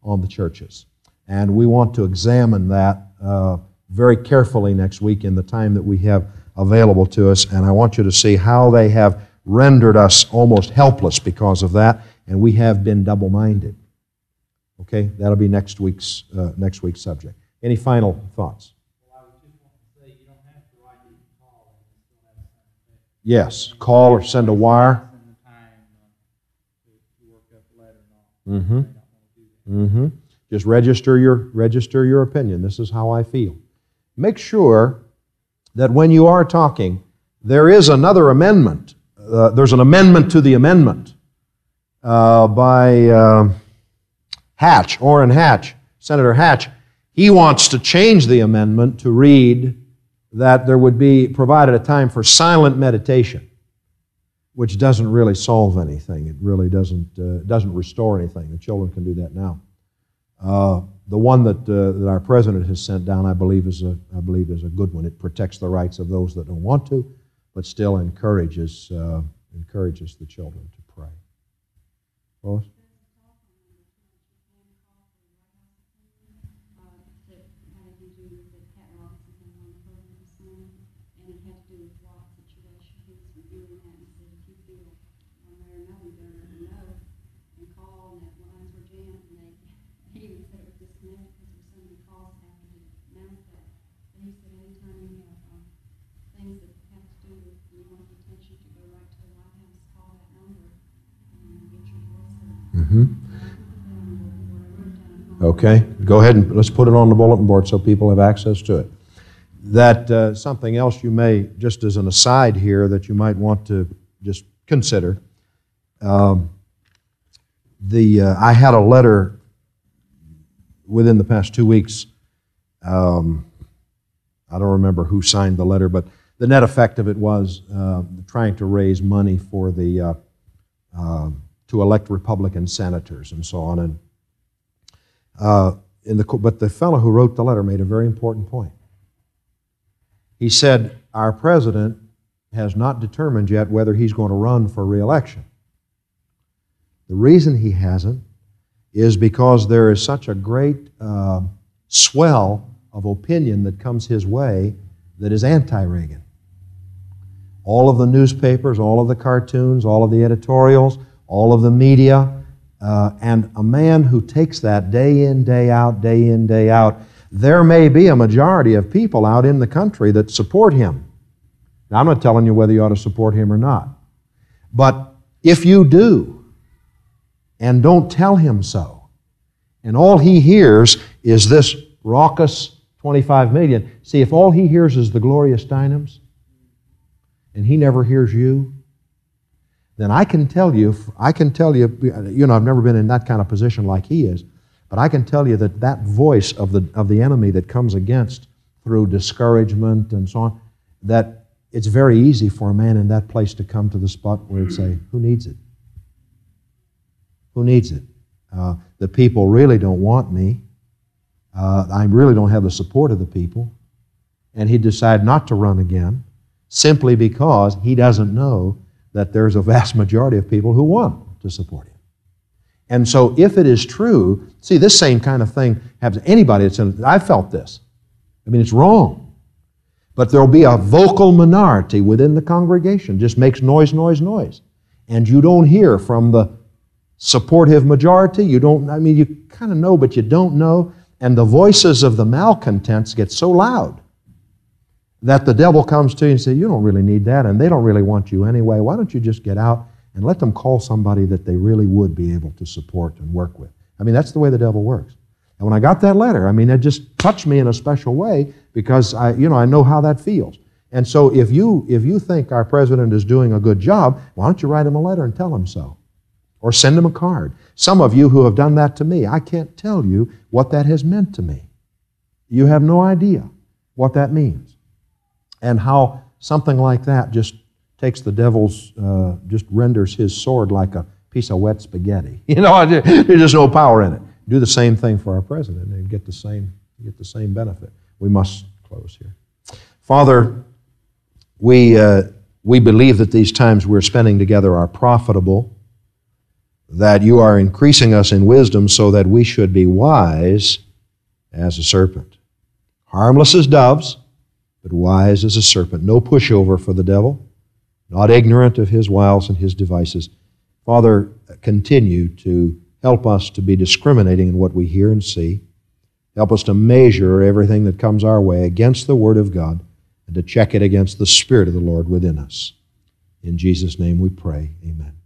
on the churches. And we want to examine that very carefully next week in the time that we have available to us. And I want you to see how they have rendered us almost helpless because of that, and we have been double-minded. Okay, that'll be next week's subject. Any final thoughts? Well, I was just wanting to say, you don't have to write, you can call, and it still has the same effect. Yes, call or send a wire. Spend the time to work up a letter and all. Mm-hmm. They don't want to do that. Just register your opinion. This is how I feel. Make sure that when you are talking, there is another amendment. There's an amendment to the amendment by Hatch, Orrin Hatch, Senator Hatch. He wants to change the amendment to read that there would be provided a time for silent meditation, which doesn't really solve anything. It really doesn't restore anything. The children can do that now. The one that our president has sent down, I believe, is a good one. It protects the rights of those that don't want to, but still encourages the children to pray. Lois? Okay, go ahead and let's put it on the bulletin board so people have access to it. That something else you may, just as an aside here, that you might want to just consider. I had a letter within the past 2 weeks. I don't remember who signed the letter, but the net effect of it was trying to raise money for the to elect Republican senators and so on. And but the fellow who wrote the letter made a very important point. He said, our president has not determined yet whether he's going to run for re-election. The reason he hasn't is because there is such a great swell of opinion that comes his way that is anti-Reagan. All of the newspapers, all of the cartoons, all of the editorials, all of the media, and a man who takes that day in, day out, there may be a majority of people out in the country that support him. Now, I'm not telling you whether you ought to support him or not. But if you do, and don't tell him so, and all he hears is this raucous 25 million, see, if all he hears is the Gloria Steinems, and he never hears you, then I can tell you, I've never been in that kind of position like he is, but I can tell you that that voice of the enemy that comes against through discouragement and so on, that it's very easy for a man in that place to come to the spot where he'd say, who needs it? Who needs it? The people really don't want me. I really don't have the support of the people. And he'd decide not to run again simply because he doesn't know that there's a vast majority of people who want to support him. And so if it is true, see, this same kind of thing happens to anybody that's in it. I felt this. I mean, it's wrong. But there'll be a vocal minority within the congregation, just makes noise. And you don't hear from the supportive majority. You kind of know, but you don't know. And the voices of the malcontents get so loud that the devil comes to you and says, you don't really need that, and they don't really want you anyway. Why don't you just get out and let them call somebody that they really would be able to support and work with? I mean, that's the way the devil works. And when I got that letter, I mean, it just touched me in a special way because I know how that feels. And so if you think our president is doing a good job, why don't you write him a letter and tell him so? Or send him a card. Some of you who have done that to me, I can't tell you what that has meant to me. You have no idea what that means. And how something like that just takes the devil's, just renders his sword like a piece of wet spaghetti. There's just no power in it. Do the same thing for our president and get the same benefit. We must close here. Father, we believe that these times we're spending together are profitable. that you are increasing us in wisdom so that we should be wise as a serpent. Harmless as doves, but wise as a serpent. No pushover for the devil, not ignorant of his wiles and his devices. Father, continue to help us to be discriminating in what we hear and see. Help us to measure everything that comes our way against the Word of God and to check it against the Spirit of the Lord within us. In Jesus' name we pray. Amen.